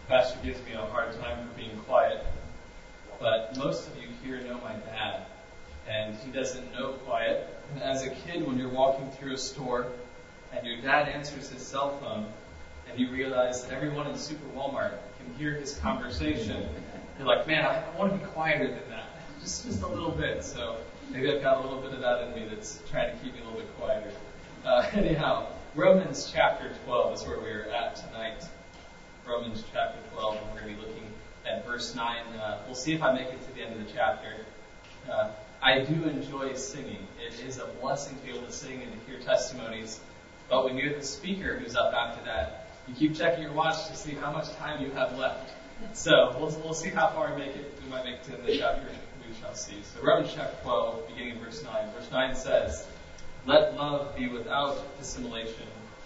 Pastor gives me a hard time for being quiet, but most of you here know my dad, and he doesn't know quiet. And as a kid, when you're walking through a store and your dad answers his cell phone, and you realize that everyone in Super Walmart can hear his conversation, you're like, man, I want to be quieter than that, just a little bit. So maybe I've got a little bit of that in me that's trying to keep me a little bit quieter. Anyhow, Romans chapter 12 is where we're at tonight. Romans chapter 12, and we're going to be looking at verse 9. We'll see if I make it to the end of the chapter. I do enjoy singing. It is a blessing to be able to sing and to hear testimonies. But when you're the speaker who's up after that, you keep checking your watch to see how much time you have left. So we'll see how far we make it. We might make it to the end of the chapter. We shall see. So Romans chapter 12, beginning in verse 9. Verse 9 says, "Let love be without dissimulation.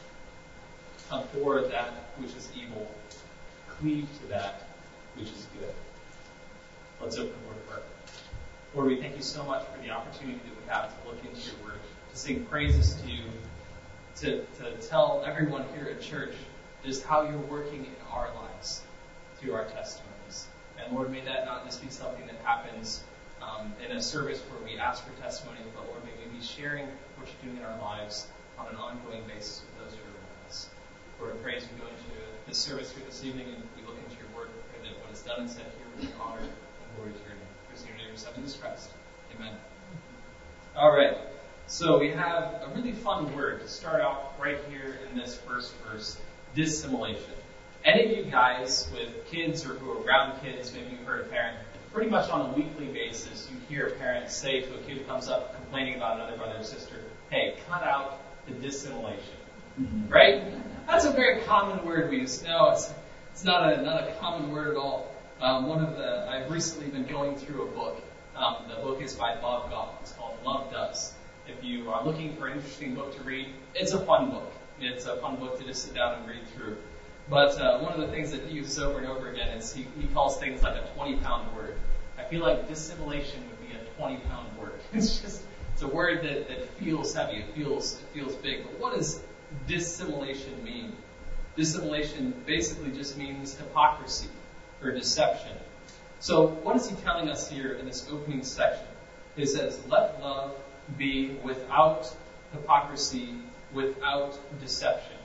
Abhor that which is evil. Cleave to that which is good." Let's open the word of prayer. Lord, we thank you so much for the opportunity that we have to look into your word, to sing praises to you, to tell everyone here at church just how you're working in our lives through our testimonies. And Lord, may that not just be something that happens in a service where we ask for testimony, but Lord, may we be sharing what you're doing in our lives on an ongoing basis with those who are around us. Lord, I pray as we go into this service here this evening and we look into your word, pray that what is done and said here will be honored and glory to your name. In your name, your Son, Jesus Christ. Amen. All right. So we have a really fun word to start out right here in this first verse, dissimulation. Any of you guys with kids or who are around kids, maybe you've heard a parent, pretty much on a weekly basis, you hear a parent say to a kid who comes up complaining about another brother or sister, hey, cut out the dissimulation. Right? That's a very common word we use. No, it's not a common word at all. I've recently been going through a book. The book is by Bob Goff. It's called Love Does. If you are looking for an interesting book to read, it's a fun book. It's a fun book to just sit down and read through. But one of the things that he uses over and over again is he calls things like a 20-pound word. I feel like dissimulation would be a 20-pound word. It's a word that feels heavy. It feels big. But what does dissimulation mean? Dissimulation basically just means hypocrisy or deception. So what is he telling us here in this opening section? It says, let love be without hypocrisy, without deception.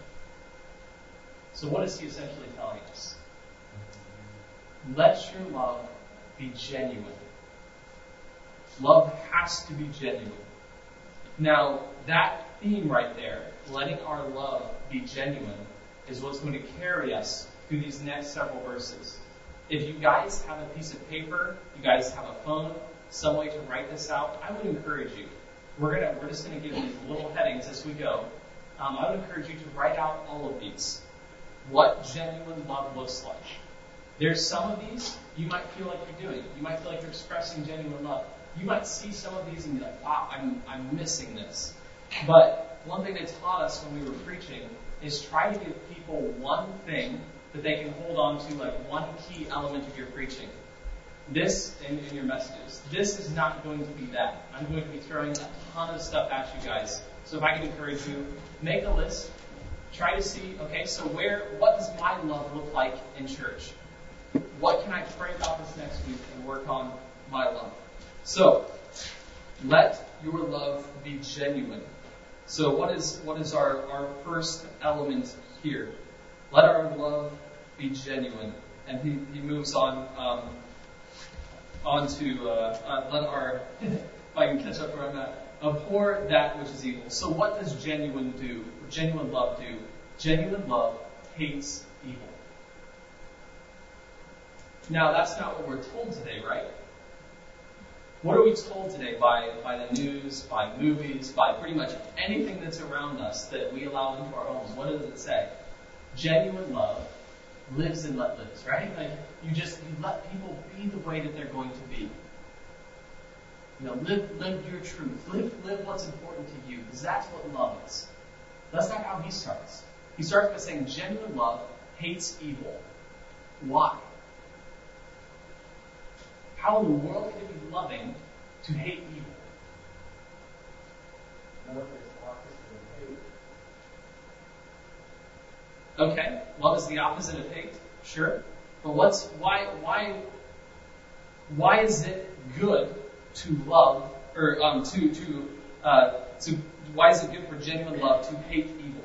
So what is he essentially telling us? Let your love be genuine. Love has to be genuine. Now, that theme right there, letting our love be genuine, is what's going to carry us through these next several verses. If you guys have a piece of paper, you guys have a phone, some way to write this out, I would encourage you. We're just going to give these little headings as we go. I would encourage you to write out all of these. What genuine love looks like. There's some of these you might feel like you're doing. You might feel like you're expressing genuine love. You might see some of these and be like, wow, I'm missing this. But one thing they taught us when we were preaching is try to give people one thing that they can hold on to, like one key element of your preaching. This in your messages. This is not going to be that. I'm going to be throwing a ton of stuff at you guys. So if I can encourage you, make a list. Try to see, okay, so what does my love look like in church? What can I pray about this next week and work on my love? So, let your love be genuine. So what is our first element here? Let our love be genuine. And he moves on to let our, if I can catch up where I'm at, abhor that which is evil. So what does genuine love do? Genuine love hates evil. Now, that's not what we're told today, right? What are we told today by the news, by movies, by pretty much anything that's around us that we allow into our homes? What does it say? Genuine love lives and let lives, right? Like you let people be the way that they're going to be. Live your truth. Live what's important to you, because that's what love is. That's not how he starts. He starts by saying genuine love hates evil. Why? How in the world can it be loving to hate evil? Love is the opposite of hate. Okay, love is the opposite of hate. Sure. But why is it good to love, or why is it good for genuine love to hate evil?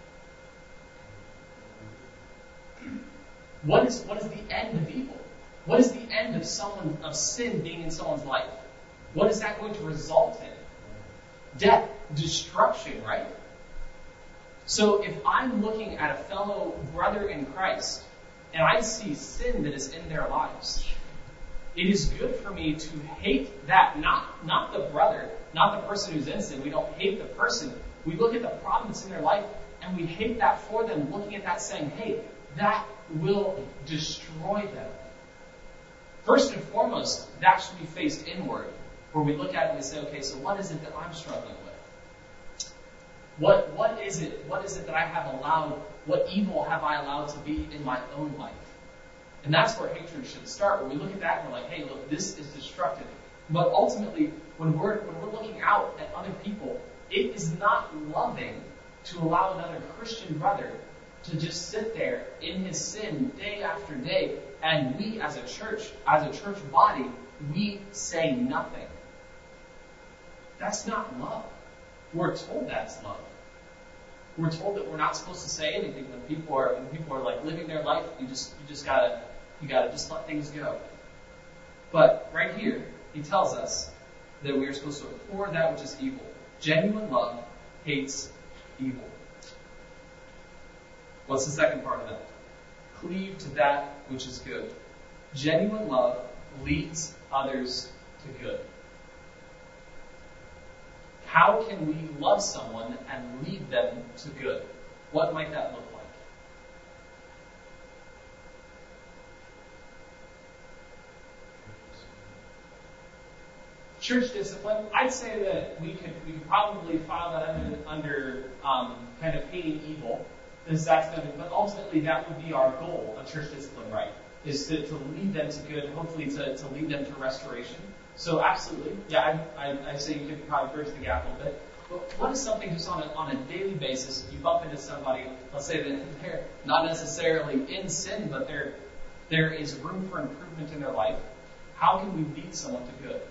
What is the end of evil? What is the end of sin being in someone's life? What is that going to result in? Death, destruction, right? So if I'm looking at a fellow brother in Christ and I see sin that is in their lives, it is good for me to hate that, not the brother, not the person who's in sin. We don't hate the person. We look at the problem that's in their life and we hate that for them, looking at that saying, hey, that will destroy them. First and foremost, that should be faced inward, where we look at it and we say, okay, so what is it that I'm struggling with? What is it that I have allowed, what evil have I allowed to be in my own life? And that's where hatred should start, where we look at that and we're like, hey, look, this is destructive. But ultimately, when we're looking out at other people, it is not loving to allow another Christian brother to just sit there in his sin day after day, and we as a church body, we say nothing. That's not love. We're told that's love. We're told that we're not supposed to say anything when people are like living their life. You gotta just let things go. But right here, he tells us that we are supposed to abhor that which is evil. Genuine love hates evil. What's the second part of that? Cleave to that which is good. Genuine love leads others to good. How can we love someone and lead them to good? What might that look like? Church discipline. I'd say that we could probably file that under kind of hating evil. But ultimately, that would be our goal of church discipline, right? Is to lead them to good, hopefully to lead them to restoration. So absolutely, yeah, I'd say you could probably bridge the gap a little bit. But what is something just on a daily basis, if you bump into somebody, let's say that they're not necessarily in sin, but there is room for improvement in their life, how can we lead someone to good?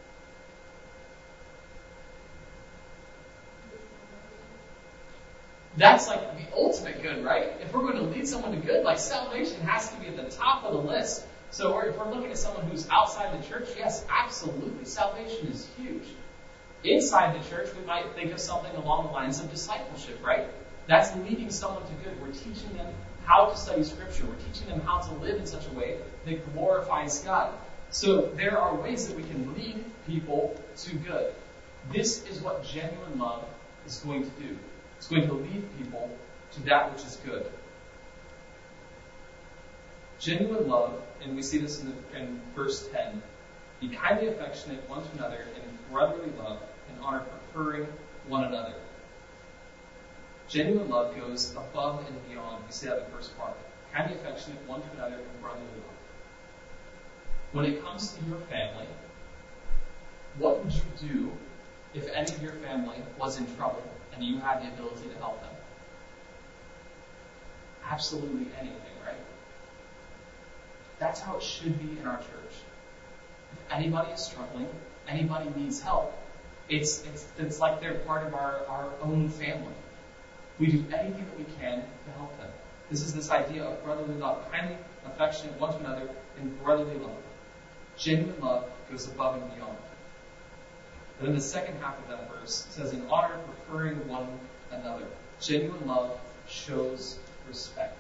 That's like the ultimate good, right? If we're going to lead someone to good, like salvation has to be at the top of the list. So if we're looking at someone who's outside the church, yes, absolutely. Salvation is huge. Inside the church, we might think of something along the lines of discipleship, right? That's leading someone to good. We're teaching them how to study Scripture. We're teaching them how to live in such a way that glorifies God. So there are ways that we can lead people to good. This is what genuine love is going to do. It's going to lead people to that which is good. Genuine love, and we see this in verse 10, be kindly affectionate one to another in brotherly love and honor, preferring one another. Genuine love goes above and beyond. We see that in the first part. Kindly affectionate one to another in brotherly love. When it comes to your family, what would you do if any of your family was in trouble and you had the ability to help them? Absolutely anything, right? That's how it should be in our church. If anybody is struggling, anybody needs help, it's like they're part of our own family. We do anything that we can to help them. This is this idea of brotherly love, kindly affectionate one to another in brotherly love. Genuine love goes above and beyond. And then the second half of that verse says, in honor, preferring one another. Genuine love shows respect.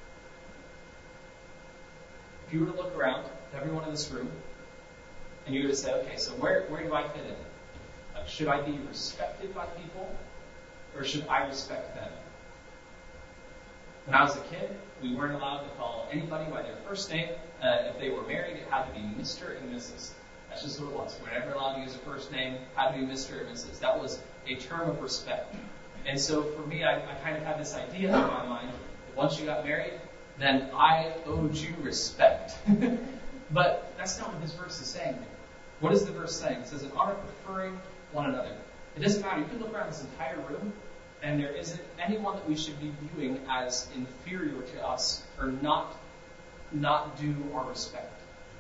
If you were to look around at everyone in this room, and you were to say, okay, so where do I fit in? Like, should I be respected by people, or should I respect them? When I was a kid, we weren't allowed to call anybody by their first name. If they were married, it had to be Mr. and Mrs. That's just what it was. We were never allowed to use a first name. It had to be Mr. or Mrs. That was a term of respect. And so for me, I kind of had this idea in my mind that once you got married, then I owed you respect. But that's not what this verse is saying. What is the verse saying? It says, in honor, preferring one another. It doesn't matter. You can look around this entire room, and there isn't anyone that we should be viewing as inferior to us or not not due or respect.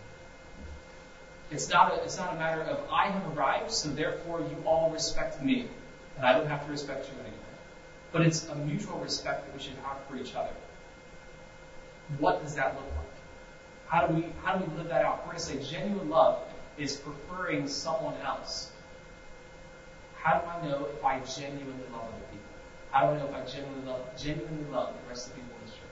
It's not a matter of I have arrived, so therefore you all respect me, and I don't have to respect you anymore. But it's a mutual respect that we should have for each other. What does that look like? How do we live that out? We're going to say genuine love is preferring someone else. How do I know if I genuinely love other people? How do I know if I genuinely love the rest of the people in this church?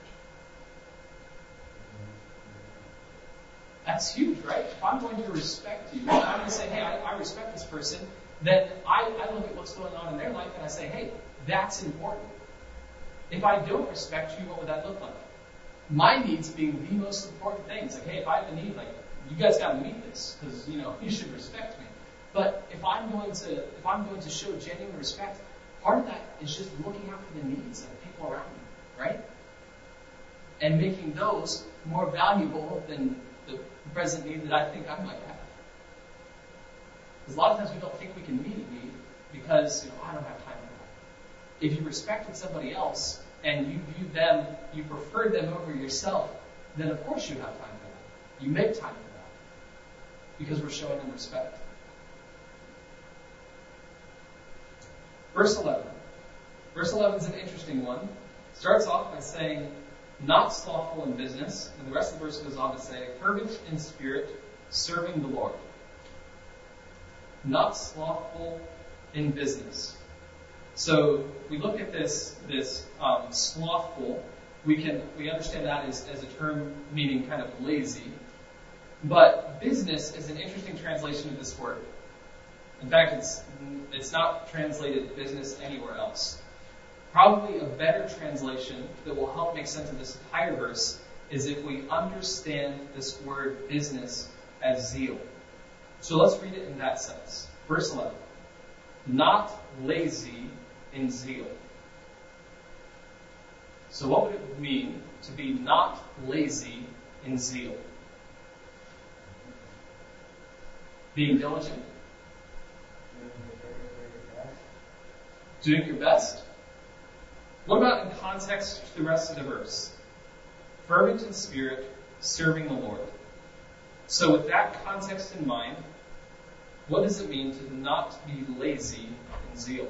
That's huge, right? If I'm going to respect you, if I'm going to say, hey, I respect this person, then I look at what's going on in their life and I say, hey, that's important. If I don't respect you, what would that look like? My needs being the most important things. Like, hey, if I have a need, like, you guys got to meet this because you should respect me. But if I'm going to show genuine respect, part of that is just looking out for the needs of the people around me, right? And making those more valuable than the present need that I think I might have. Because a lot of times we don't think we can meet a need because I don't have time for that. If you respected somebody else and you viewed them, you preferred them over yourself, then of course you have time for that. You make time for that because we're showing them respect. Verse 11. Verse 11 is an interesting one. Starts off by saying, not slothful in business, and the rest of the verse goes on to say, fervent in spirit, serving the Lord. Not slothful in business. So we look at this slothful. We understand that as a term meaning kind of lazy, but business is an interesting translation of this word. In fact, it's not translated business anywhere else. Probably a better translation that will help make sense of this entire verse is if we understand this word business as zeal. So let's read it in that sense. Verse 11. Not lazy in zeal. So what would it mean to be not lazy in zeal? Being diligent? Doing your best? What about in context to the rest of the verse? Fervent in spirit, serving the Lord. So with that context in mind, what does it mean to not be lazy in zeal?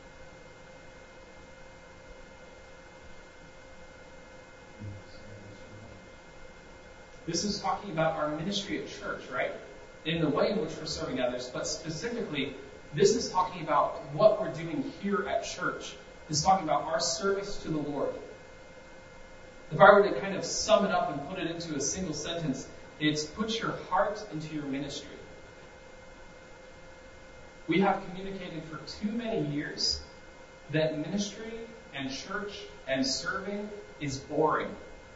This is talking about our ministry at church, right? In the way in which we're serving others, but specifically, this is talking about what we're doing here at church. It's talking about our service to the Lord. If I were to kind of sum it up and put it into a single sentence, it's put your heart into your ministry. We have communicated for too many years that ministry and church and serving is boring.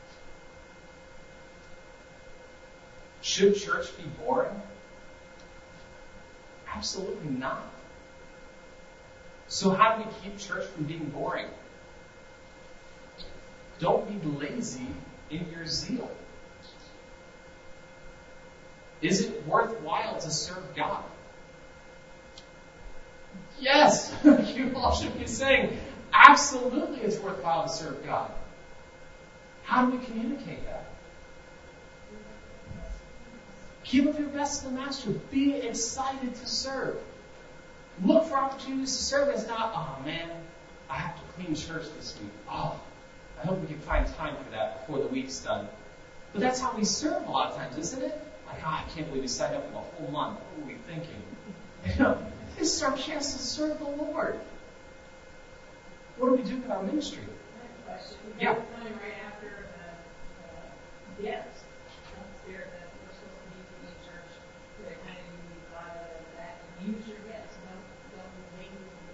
Should church be boring? Absolutely not. So how do we keep church from being boring? Don't be lazy in your zeal. Is it worthwhile to serve God? Yes! You all should be saying, absolutely it's worthwhile to serve God. How do we communicate that? Give up your best to the Master. Be excited to serve. Look for opportunities to serve. It's not, oh man, I have to clean church this week. Oh, I hope we can find time for that before the week's done. But that's how we serve a lot of times, isn't it? Like, oh, I can't believe we signed up for the whole month. What were we thinking? This is our chance to serve the Lord. What do we do with our ministry? I have a question. Yeah. Coming right after the gifts. Spirit that we're supposed to be in the church. That kind of you thought of that. Use your gifts. Don't make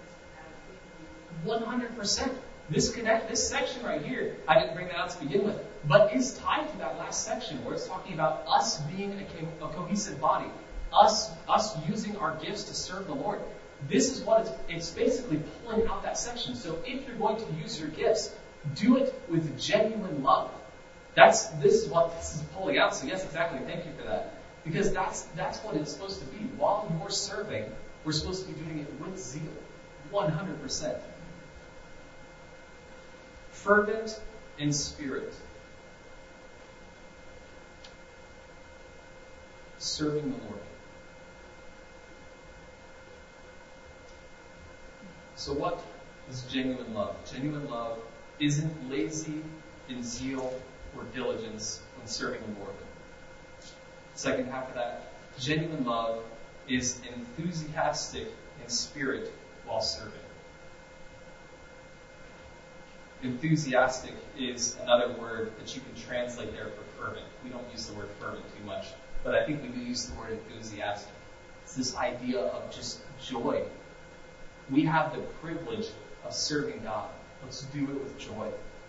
this out of 100%. This section right here, I didn't bring that out to begin with, but is tied to that last section where it's talking about us being a cohesive body, us using our gifts to serve the Lord. This is what it's basically pulling out that section. So if you're going to use your gifts, do it with genuine love. This is what this is pulling out. So yes, exactly. Thank you for that. Because that's what it's supposed to be. While you're serving, we're supposed to be doing it with zeal. 100%. Fervent in spirit. serving the Lord. So what is genuine love? Genuine love isn't lazy in zeal or diligence when serving the Lord. Second half of that, genuine love is enthusiastic in spirit while serving. Enthusiastic is another word that you can translate there for fervent. We don't use the word fervent too much, but I think we do use the word enthusiastic. It's this idea of just joy. We have the privilege of serving God. Let's do it with joy.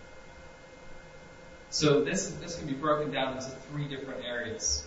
So this can be broken down into 3 different areas.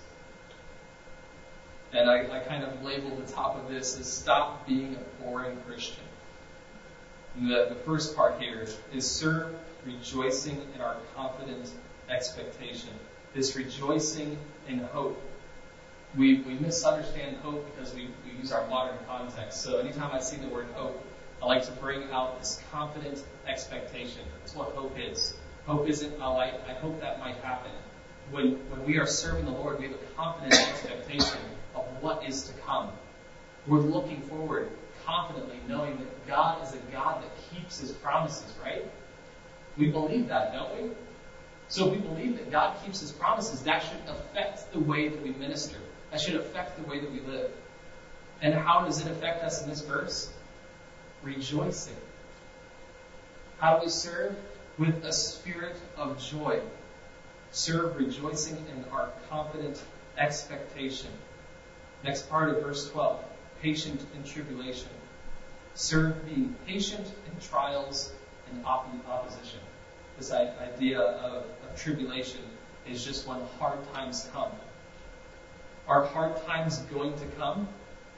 And I kind of labeled the top of this as stop being a boring Christian. The first part here is serve rejoicing in our confident expectation. This rejoicing in hope. We misunderstand hope because we use our modern context. So anytime I see the word hope, I like to bring out this confident expectation. That's what hope is. Hope isn't, oh, I hope that might happen. When we are serving the Lord, we have a confident expectation of what is to come. We're looking forward confidently, knowing that God is a God that keeps His promises, right? We believe that, don't we? So if we believe that God keeps His promises, that should affect the way that we minister. That should affect the way that we live. And how does it affect us in this verse? Rejoicing. How do we serve? With a spirit of joy. Serve rejoicing in our confident expectation. Next part of verse 12. Patient in tribulation. Serve being patient in trials and opposition. This idea of tribulation is just when hard times come. Are hard times going to come?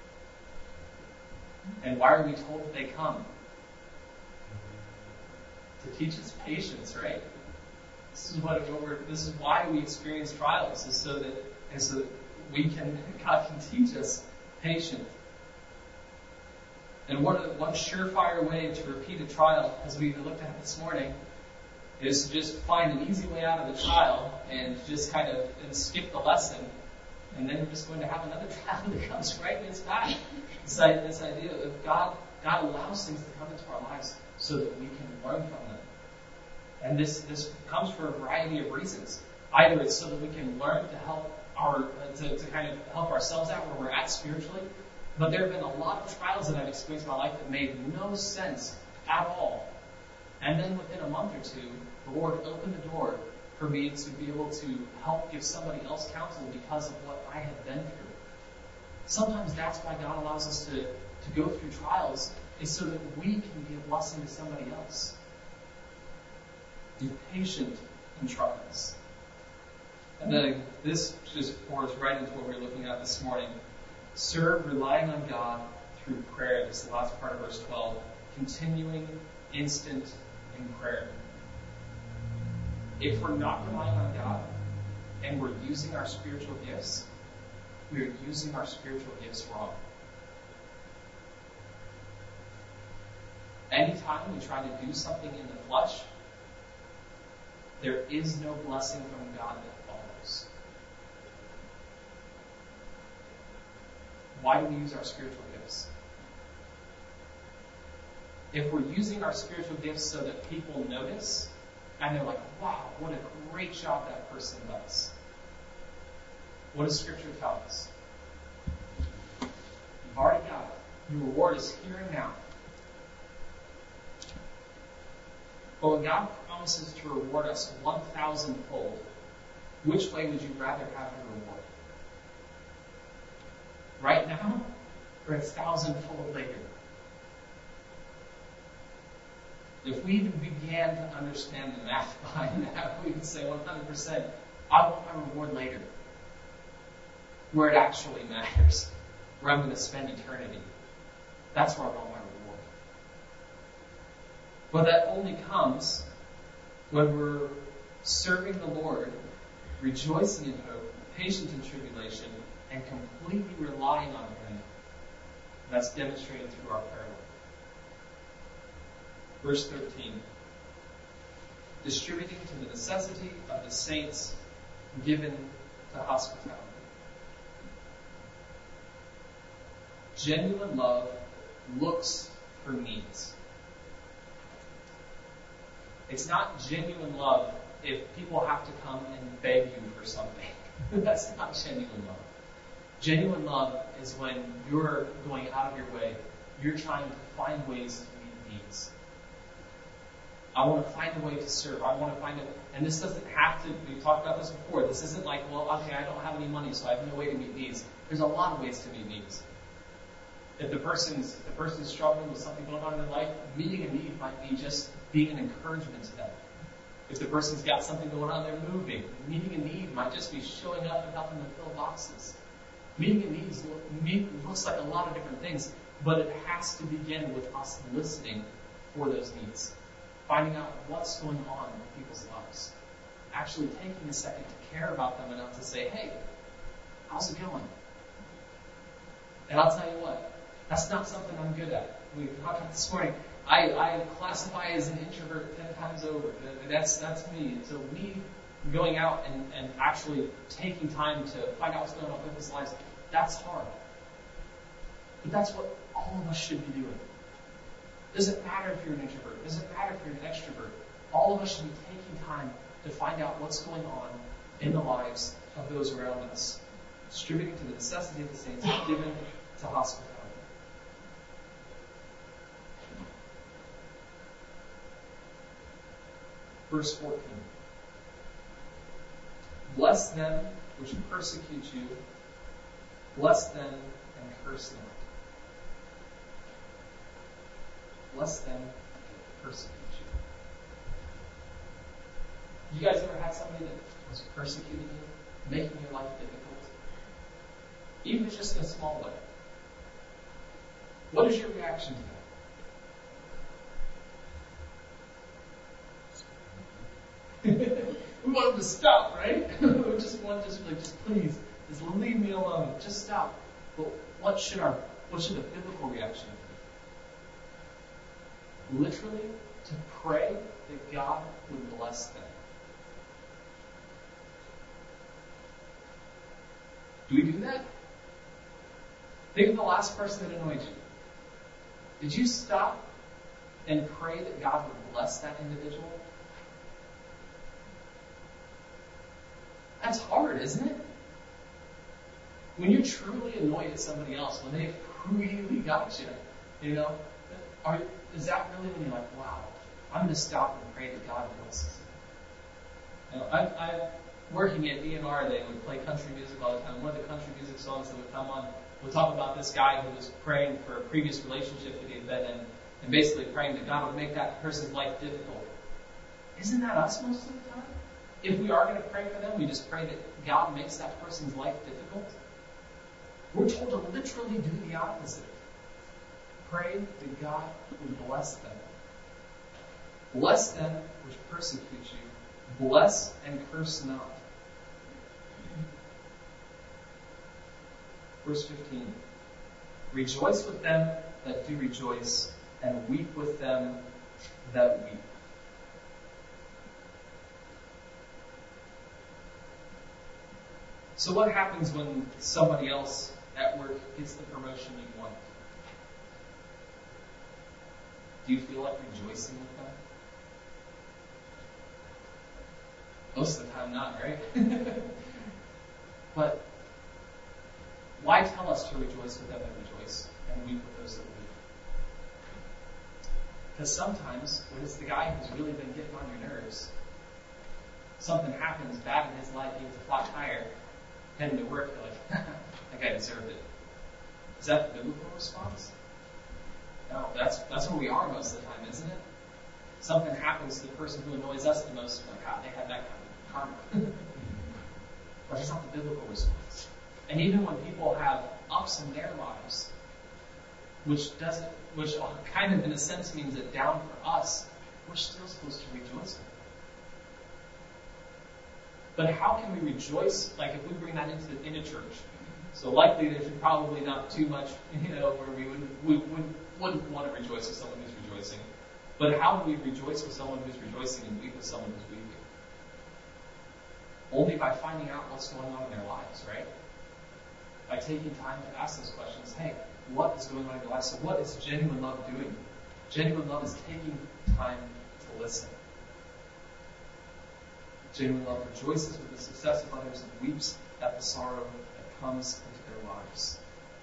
And why are we told that they come? To teach us patience, right? This is why we experience trials, is so that God can teach us patience. And one surefire way to repeat a trial, as we looked at this morning, is to just find an easy way out of the trial and just kind of skip the lesson, and then you're just going to have another trial that comes right in its path. This idea of God allows things to come into our lives so that we can learn from them. And this comes for a variety of reasons. Either it's so that we can learn to help to kind of help ourselves out where we're at spiritually. But there have been a lot of trials that I've experienced in my life that made no sense at all. And then within a month or two, the Lord opened the door for me to be able to help give somebody else counsel because of what I had been through. Sometimes that's why God allows us to go through trials, is so that we can be a blessing to somebody else. Be patient in trials. And then this just pours right into what we're looking at this morning. Serve relying on God through prayer. This is the last part of verse 12. Continuing instant in prayer. If we're not relying on God and we're using our spiritual gifts, we are using our spiritual gifts wrong. Anytime we try to do something in the flesh, there is no blessing from God that follows. Why do we use our spiritual gifts? If we're using our spiritual gifts so that people notice, and they're like, wow, what a great job that person does. What does Scripture tell us? You've already got it. Your reward is here and now. But when God promises to reward us 1,000-fold, which way would you rather have your reward? Right now, or 1,000-fold later? If we even began to understand the math behind that, we would say 100%, I want my reward later. Where it actually matters. Where I'm going to spend eternity. That's where I want my reward. But that only comes when we're serving the Lord, rejoicing in hope, patient in tribulation, and completely relying on Him. That's demonstrated through our prayer life. Verse 13. Distributing to the necessity of the saints, given to hospitality. Genuine love looks for needs. It's not genuine love if people have to come and beg you for something. That's not genuine love. Genuine love is when you're going out of your way. You're trying to find ways to meet needs. I want to find a way to serve. I want to find it. And this doesn't have to, we've talked about this before. This isn't like, well, okay, I don't have any money, so I have no way to meet needs. There's a lot of ways to meet needs. If the person's struggling with something going on in their life, meeting a need might be just being an encouragement to them. If the person's got something going on, they're moving. Meeting a need might just be showing up and helping them fill boxes. Meeting a need looks like a lot of different things, but it has to begin with us listening for those needs. Finding out what's going on in people's lives. Actually taking a second to care about them enough to say, hey, how's it going? And I'll tell you what, that's not something I'm good at. We talked about this morning. I classify as an introvert 10 times over. That's me. And so me going out and actually taking time to find out what's going on in people's lives, that's hard. But that's what all of us should be doing. Doesn't matter if you're an introvert. Doesn't matter if you're an extrovert. All of us should be taking time to find out what's going on in the lives of those around us. Distributing to the necessity of the saints, given to hospitality. Verse 14. Bless them which persecute you. Bless them and curse not. Bless them that persecute you. You guys ever had somebody that was persecuting you, making your life difficult? Even if it's just in a small way. What is your reaction to that? We want them to stop, right? We just want just please, just leave me alone. Just stop. But what should the biblical reaction be? Literally, to pray that God would bless them. Do we do that? Think of the last person that annoyed you. Did you stop and pray that God would bless that individual? That's hard, isn't it? When you're truly annoyed at somebody else, when they've really got you, is that really when you're like, wow, I'm going to stop and pray that God blesses them? I'm working at ENR, they would play country music all the time. One of the country music songs that would come on would talk about this guy who was praying for a previous relationship that he had been in, and basically praying that God would make that person's life difficult. Isn't that us most of the time? If we are going to pray for them, we just pray that God makes that person's life difficult. We're told to literally do the opposite. Pray that God would bless them. Bless them which persecute you. Bless and curse not. Verse 15. Rejoice with them that do rejoice, and weep with them that weep. So what happens when somebody else at work gets the promotion you want? Do you feel like rejoicing with them? Most of the time not, right? But why tell us to rejoice with them that rejoice and weep with those that weep? Because sometimes when it's the guy who's really been getting on your nerves, something happens bad in his life, he gets a flat tire, heading to work, you're like, that guy deserved it. Is that the biblical response? No, that's where we are most of the time, isn't it? Something happens to the person who annoys us the most, like, they had that kind of karma. But it's not the biblical response. And even when people have ups in their lives, which kind of in a sense means that down for us, we're still supposed to rejoice with them. But how can we rejoice, like if we bring that into church? So likely there's probably not too much, where we wouldn't want to rejoice with someone who's rejoicing. But how do we rejoice with someone who's rejoicing and weep with someone who's weeping? Only by finding out what's going on in their lives, right? by taking time to ask those questions. Hey, what is going on in your life? So what is genuine love doing? Genuine love is taking time to listen. Genuine love rejoices with the success of others and weeps at the sorrow that comes into their lives.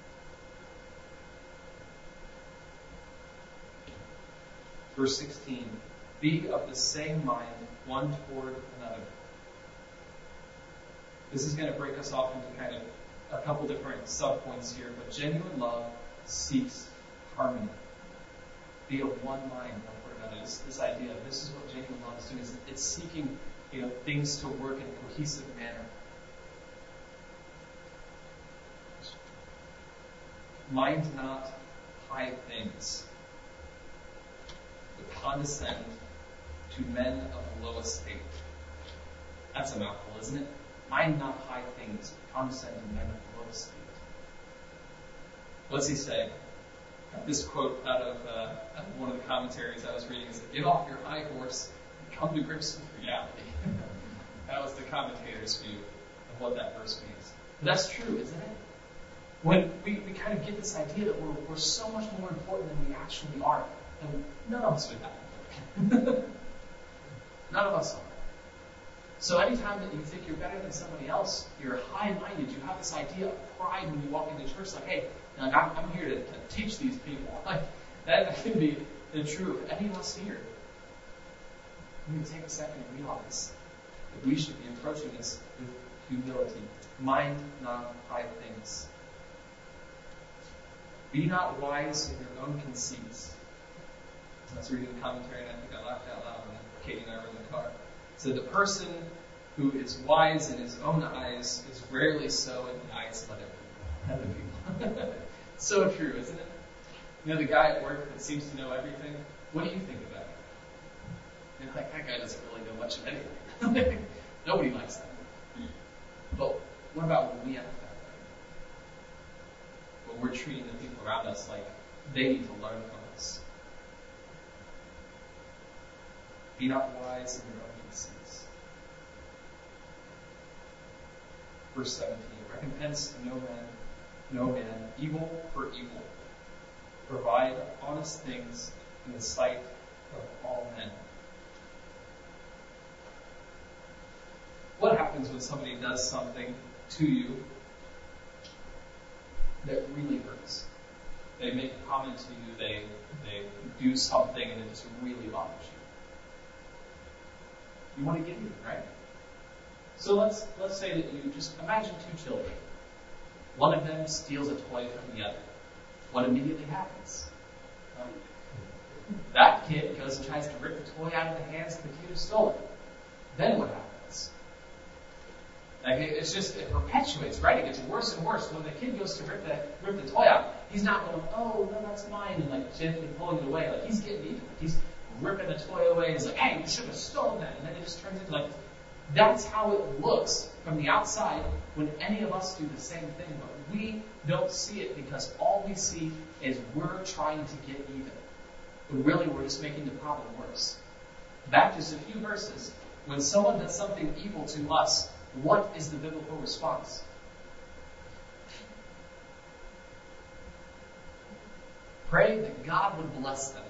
Verse 16, be of the same mind one toward another. This is going to break us off into kind of a couple different subpoints here, but genuine love seeks harmony. Be of one mind one toward another. This idea of this is what genuine love is doing. It's seeking things to work in a cohesive manner. Mind not high things, but condescend to men of the low estate. That's a mouthful, isn't it? Mind not high things, but condescend to men of the low estate. What's he saying? This quote out of one of the commentaries I was reading is, get off your high horse and come to grips with reality. That was the commentator's view of what that verse means. But that's true, isn't it? When we kind of get this idea that we're so much more important than we actually are, and none of us are that. None of us are. So anytime that you think you're better than somebody else, you're high-minded, you have this idea of pride when you walk into church, like, hey, I'm here to teach these people. Like, that can be true of any of us here. We need to take a second and realize that we should be approaching this with humility. Mind not high things. Be not wise in your own conceits. I was reading the commentary and I think I laughed out loud when Katie and I were in the car. So the person who is wise in his own eyes is rarely so in the eyes of other people. So true, isn't it? The guy at work that seems to know everything, what do you think about him? Like, that guy doesn't really know much of anything. Nobody likes that. But what about when we act that way? When we're treating the people around us like they need to learn from us. Be not wise in your own conceits. Verse 17, recompense no man evil for evil. Provide honest things in the sight of all men. What happens when somebody does something to you that really hurts? They make a comment to you, they do something, and it just really bothers you. You want to get even, right? So let's say that you just imagine two children. One of them steals a toy from the other. What immediately happens? That kid goes and tries to rip the toy out of the hands of the kid who stole it. Then what happens? Like it perpetuates, right? It gets worse and worse. When the kid goes to rip the toy out, he's not going, oh, no, that's mine, and like gently pulling it away. Like he's getting even. He's ripping the toy away. He's like, hey, you should have stolen that. And then it just turns into like, that's how it looks from the outside when any of us do the same thing. But we don't see it because all we see is we're trying to get even. But really, we're just making the problem worse. Back just a few verses. When someone does something evil to us, what is the biblical response? Pray that God would bless them.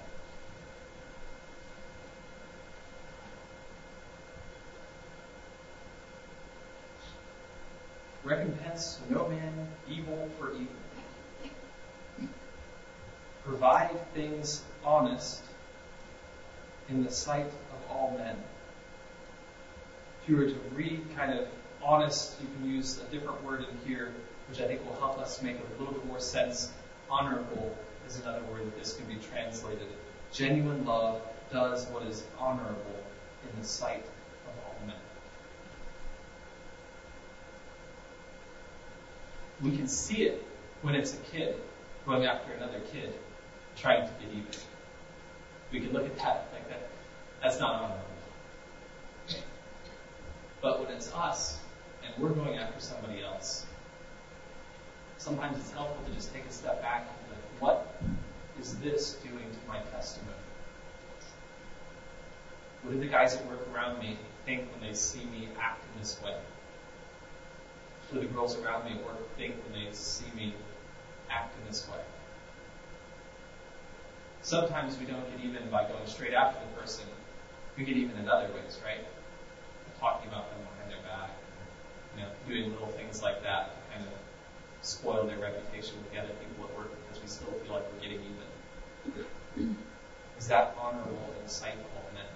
Recompense no man evil for evil. Provide things honest in the sight of all men. If you were to read kind of honest, you can use a different word in here, which I think will help us make a little bit more sense. Honorable is another word that this can be translated. Genuine love does what is honorable in the sight of all men. We can see it when it's a kid going after another kid, trying to get even. We can look at that like that. That's not honorable. But when it's us and we're going after somebody else, sometimes it's helpful to just take a step back and be like, what is this doing to my testimony? What do the guys that work around me think when they see me act in this way? for the girls around me or think when they see me act in this way. Sometimes we don't get even by going straight after the person. We get even in other ways, right? Talking about them behind their back, doing little things like that to kind of spoil their reputation with the other people at work because we still feel like we're getting even. Is that honorable in the sight of all men?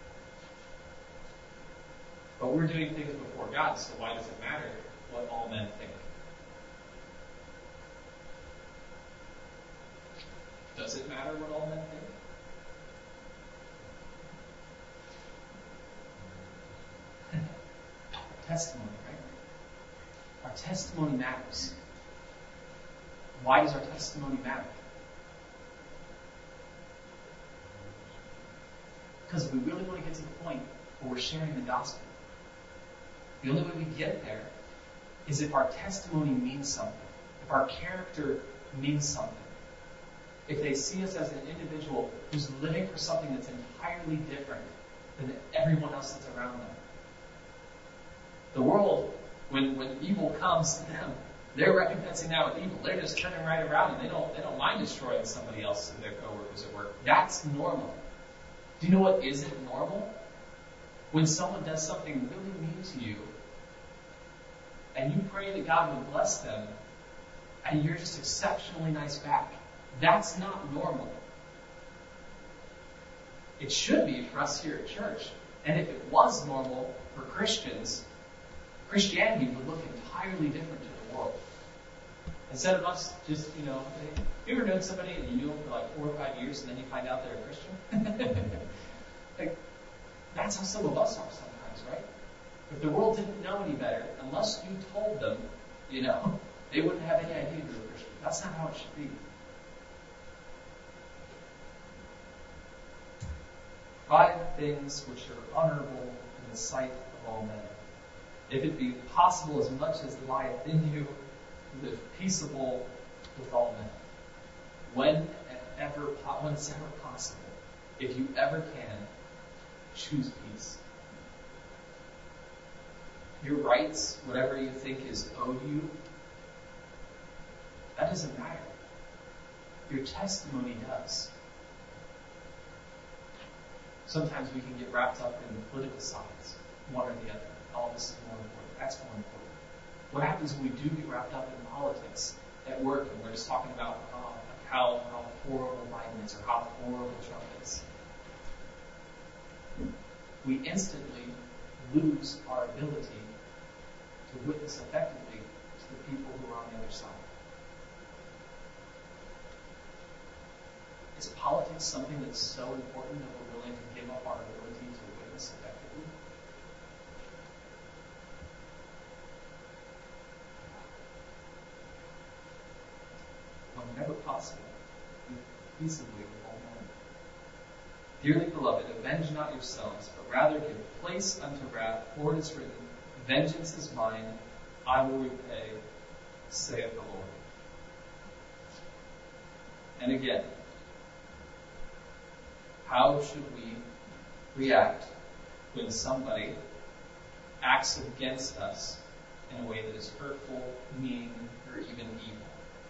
But we're doing things before God, so why does it matter what all men think? Does it matter what all men think? Our testimony, right? Our testimony matters. Why does our testimony matter? Because if we really want to get to the point where we're sharing the gospel, the only way we get there is if our testimony means something, if our character means something, if they see us as an individual who's living for something that's entirely different than everyone else that's around them. The world, when evil comes to them, they're recompensing that with evil. They're just turning right around and they don't mind destroying somebody else and their coworkers at work. That's normal. Do you know what isn't normal? When someone does something really mean to you, and you pray that God would bless them, and you're just exceptionally nice back. That's not normal. It should be for us here at church. And if it was normal for Christians, Christianity would look entirely different to the world. Instead of us just, you ever known somebody and you knew them for like 4 or 5 years and then you find out they're a Christian? That's how some of us are sometimes, right? If the world didn't know any better, unless you told them, they wouldn't have any idea you were a Christian. That's not how it should be. Five things which are honorable in the sight of all men. If it be possible, as much as lieth in you, live peaceable with all men. Whenever it's ever possible, if you ever can, choose peace. Your rights, whatever you think is owed you, that doesn't matter. Your testimony does. Sometimes we can get wrapped up in the political sides, one or the other. Oh, this is more important. That's more important. What happens when we do get wrapped up in politics at work and we're just talking about how horrible Biden is or how horrible Trump is? We instantly lose our ability to witness effectively to the people who are on the other side. Is politics something that's so important that we're willing to give up our ability to witness effectively? Whenever possible, live peaceably with all men. Dearly beloved, avenge not yourselves, but rather give place unto wrath, for it is written, vengeance is mine, I will repay, saith the Lord. And again, how should we react when somebody acts against us in a way that is hurtful, mean, or even evil?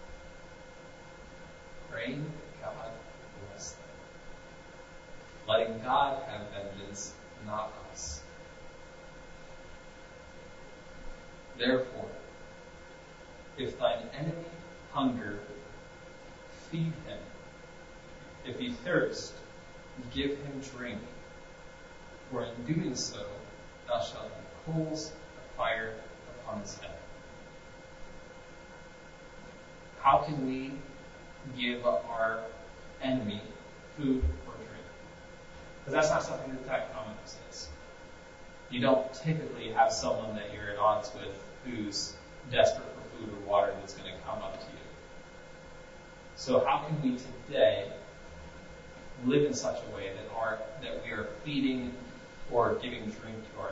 Praying that God bless them. Letting God have vengeance, not us. Therefore, if thine enemy hunger, feed him. If he thirst, give him drink. For in doing so, thou shalt heap coals of fire upon his head. How can we give our enemy food or drink? Because that's not something that's that common these days. You don't typically have someone that you're at odds with who's desperate for food or water that's going to come up to you. So how can we today live in such a way that we are feeding or giving drink to our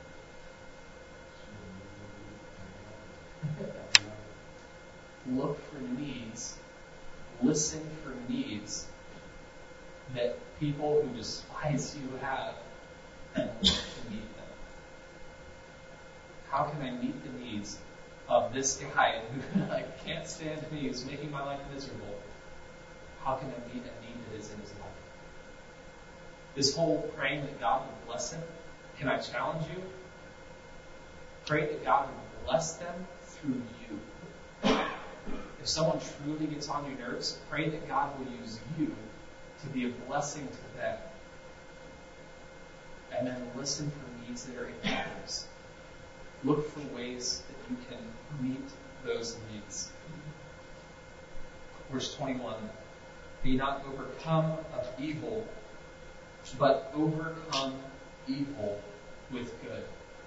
enemy? Look for needs, listen for needs that people who despise you have, and look to meet them. How can I meet the needs of this guy who I can't stand me, who's making my life miserable, how can I meet a need that is in his life? This whole praying that God would bless him, can I challenge you? Pray that God would bless them through you. If someone truly gets on your nerves, pray that God will use you to be a blessing to them. And then listen for needs that are in others. Look for ways that you can meet those needs. Verse 21, be not overcome of evil, but overcome evil with good.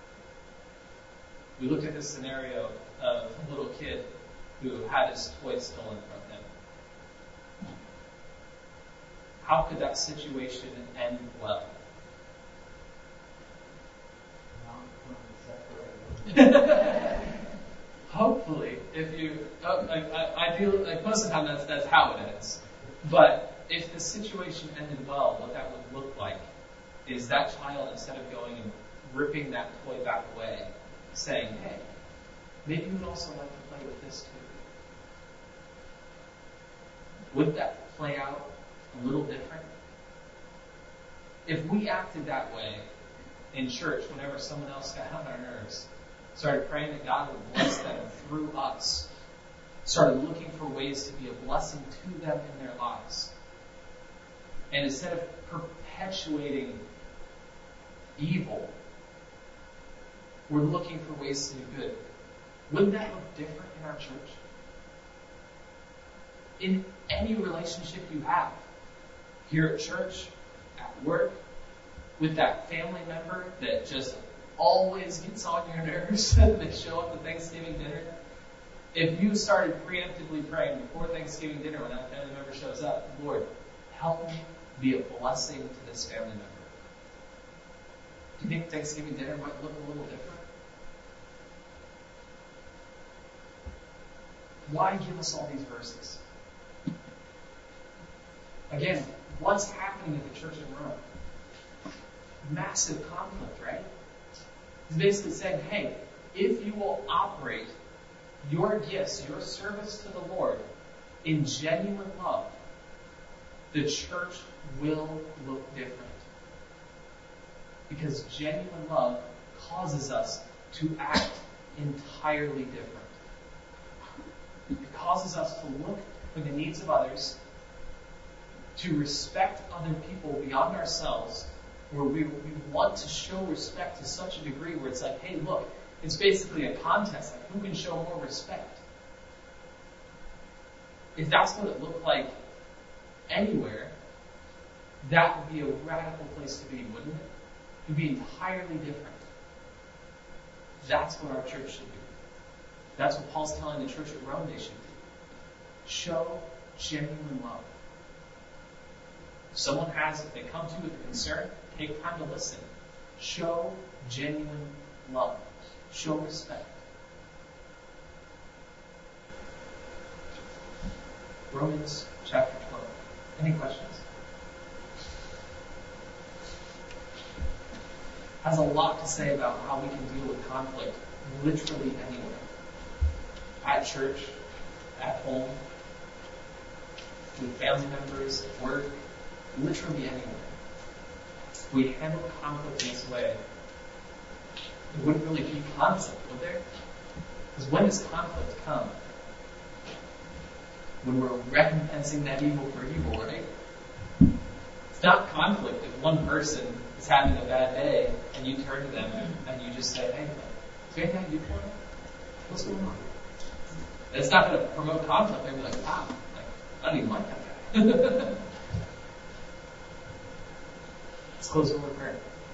We looked at this scenario of a little kid who had his toy stolen from him. How could that situation end well? Hopefully, if you, I feel like most of the time that's how it ends. But if the situation ended well, what that would look like is that child, instead of going and ripping that toy back away, saying, hey, maybe you would also like to play with this too. Would that play out a little different? If we acted that way in church whenever someone else got on our nerves, started praying that God would bless them through us, started looking for ways to be a blessing to them in their lives, and instead of perpetuating evil, we're looking for ways to do good. Wouldn't that look different in our church? In any relationship you have, here at church, at work, with that family member that just always gets on your nerves and they show up at Thanksgiving dinner, if you started preemptively praying before Thanksgiving dinner when that family member shows up, Lord, help me be a blessing to this family member. Do you think Thanksgiving dinner might look a little different? Why give us all these verses? Again, what's happening at the church in Rome? Massive conflict, right? He's basically saying, hey, if you will operate your gifts, your service to the Lord in genuine love, the church will look different. Because genuine love causes us to act entirely different. It causes us to look for the needs of others, to respect other people beyond ourselves, where we want to show respect to such a degree where it's like, hey, look, it's basically a contest, like who can show more respect. If that's what it looked like anywhere, that would be a radical place to be, wouldn't it? It would be entirely different. That's what our church should do. That's what Paul's telling the church at Rome they should do. Show genuine love. If someone if they come to you with a concern, take time to listen. Show genuine love. Show respect. Romans chapter 12. Any questions? Has a lot to say about how we can deal with conflict literally anywhere. At church, at home, with family members, at work, literally anywhere. If we handle conflict in this way, there wouldn't really be conflict, would there? Because when does conflict come? When we're recompensing that evil for evil, right? It's not conflict if one person is having a bad day and you turn to them and you just say, hey, is there anything I can do for you? What's going on? And it's not going to promote conflict. They'll be like, wow, I don't even like that guy. Let's close with prayer.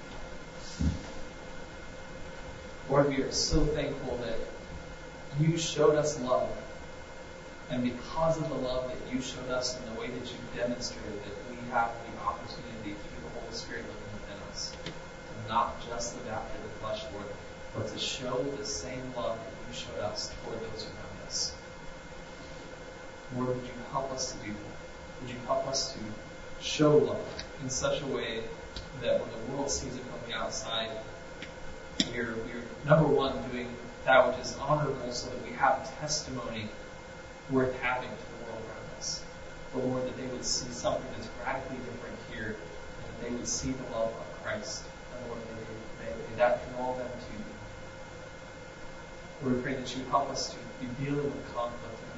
Lord, we are so thankful that you showed us love. And because of the love that you showed us and the way that you demonstrated that we have the opportunity through the Holy Spirit living within us to not just live after the flesh, Lord, but to show the same love that you showed us toward those around us. Lord, would you help us to do that? Would you help us to show love in such a way that when the world sees it from the outside, we're number one, doing that which is honorable so that we have a testimony worth having to the world around us. But Lord, that they would see something that's radically different here, and that they would see the love of Christ. And Lord, may that draw them to you. Lord, we pray that you would help us to be dealing with conflict in